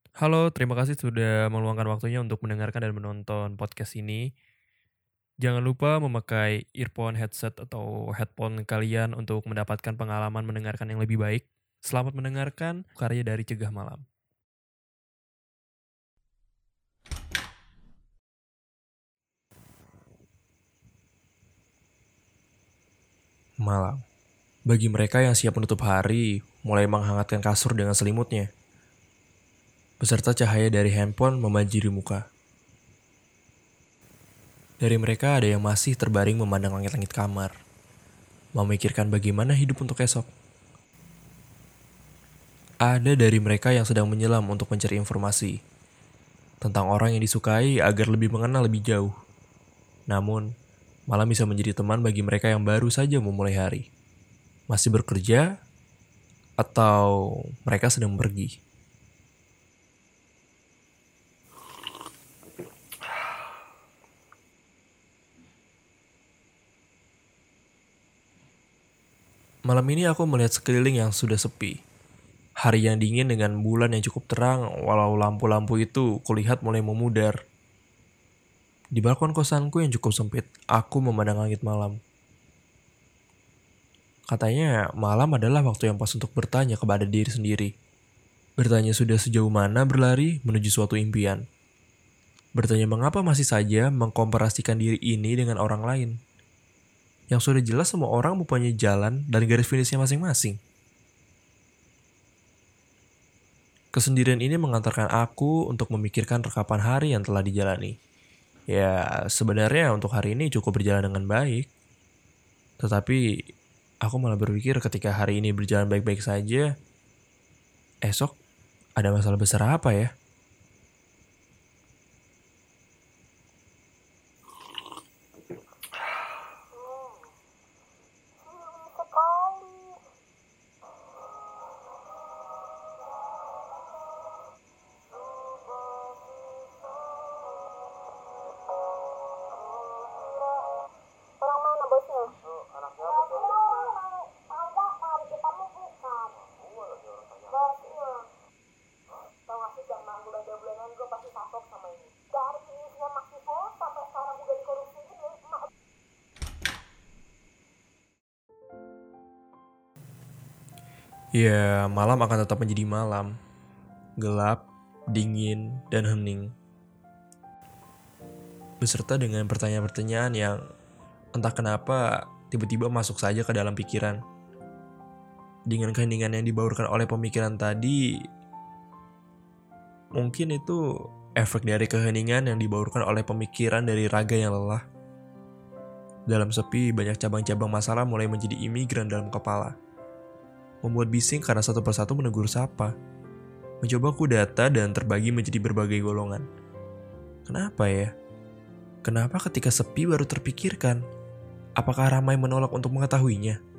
Halo, terima kasih sudah meluangkan waktunya untuk mendengarkan dan menonton podcast ini. Jangan lupa memakai earphone, headset, atau headphone kalian untuk mendapatkan pengalaman mendengarkan yang lebih baik. Selamat mendengarkan karya dari Cegah Malam. Malam. Bagi mereka yang siap menutup hari, mulai menghangatkan kasur dengan selimutnya, beserta cahaya dari handphone membanjiri muka. Dari mereka ada yang masih terbaring memandang langit-langit kamar, memikirkan bagaimana hidup untuk esok. Ada dari mereka yang sedang menyelam untuk mencari informasi tentang orang yang disukai agar lebih mengenal lebih jauh. Namun, malam bisa menjadi teman bagi mereka yang baru saja memulai hari. Masih bekerja, atau mereka sedang pergi. Malam ini aku melihat sekeliling yang sudah sepi. Hari yang dingin dengan bulan yang cukup terang, walau lampu-lampu itu kulihat mulai memudar. Di balkon kosanku yang cukup sempit, aku memandang langit malam. Katanya malam adalah waktu yang pas untuk bertanya kepada diri sendiri. Bertanya sudah sejauh mana berlari menuju suatu impian. Bertanya mengapa masih saja mengkomparasikan diri ini dengan orang lain. Yang sudah jelas semua orang mempunyai jalan dan garis finishnya masing-masing. Kesendirian ini mengantarkan aku untuk memikirkan rekapan hari yang telah dijalani. Ya, sebenarnya untuk hari ini cukup berjalan dengan baik. Tetapi, aku malah berpikir ketika hari ini berjalan baik-baik saja, esok ada masalah besar apa ya? Orang mana bosnya? Anak siapa tuh? Tanjakan, kita mau bukan. Bosnya. Tau gak sih jam 6 bulan 2 bulanan gue pasti kapok sama ini. Dari finishnya Maxivo sampai sekarang udah dikorupsi ini. Ya, malam akan tetap menjadi malam. Gelap, dingin, dan hening. Beserta dengan pertanyaan-pertanyaan yang entah kenapa tiba-tiba masuk saja ke dalam pikiran. Dengan keheningan yang dibaurkan oleh pemikiran tadi, mungkin itu efek dari keheningan yang dibaurkan oleh pemikiran dari raga yang lelah. Dalam sepi, banyak cabang-cabang masalah mulai menjadi imigran dalam kepala. Membuat bising karena satu persatu menegur sapa. Mencoba ku data dan terbagi menjadi berbagai golongan. Kenapa ya? Kenapa ketika sepi baru terpikirkan? Apakah ramai menolak untuk mengetahuinya?